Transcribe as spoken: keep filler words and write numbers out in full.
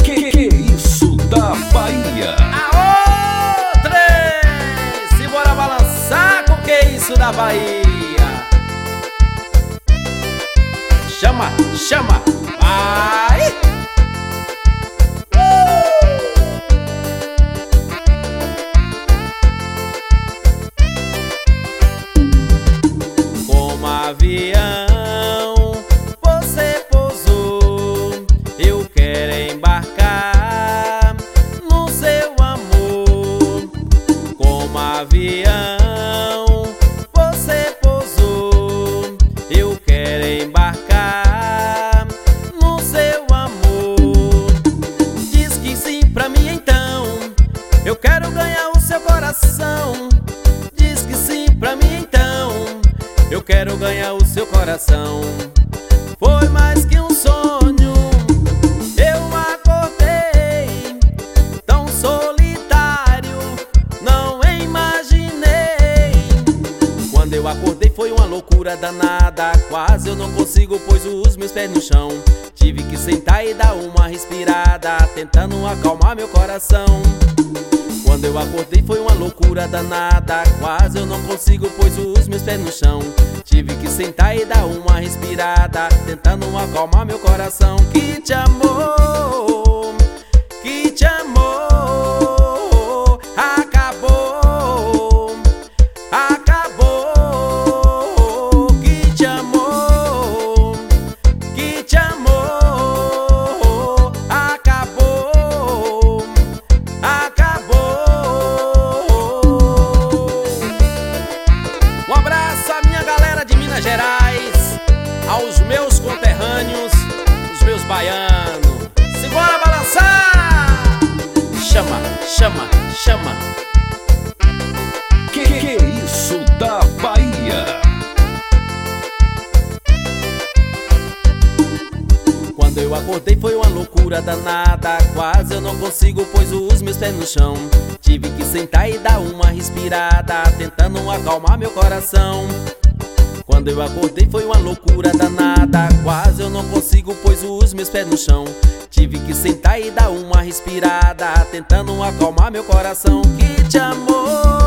Que, que isso da Bahia? Aô, três! Simbora balançar com que isso da Bahia. Chama, chama, vai! Como avião você pousou, eu quero embarcar no seu amor. Como avião você pousou, eu quero embarcar no seu amor. Diz que sim pra mim então, eu quero ganhar o seu coração. Diz que sim pra mim então, eu quero ganhar o seu coração. Foi mais que um sonho, eu acordei tão solitário, não imaginei. Quando eu acordei foi uma loucura danada, quase eu não consigo pôs os meus pés no chão. Tive que sentar e dar uma respirada, tentando acalmar meu coração. Quando eu acordei foi uma loucura danada, quase eu não consigo pôs os meus pés no chão. Tive que sentar e dar uma respirada, tentando acalmar meu coração. Que te amou, que te amou, acabou, acabou. Que te amou, que te amou, acabou, acabou. Um abraço à minha galera de Minas Gerais, aos meus conterrâneos, os meus baianos. Simbora balançar! Chama, chama, chama. Que, que isso da Bahia? Quando eu acordei foi uma loucura danada, quase eu não consigo pôs os meus pés no chão. Tive que sentar e dar uma respirada, tentando acalmar meu coração. Quando eu acordei foi uma loucura danada, quase eu não consigo pôs os meus pés no chão. Tive que sentar e dar uma respirada, tentando acalmar meu coração. Que te amou,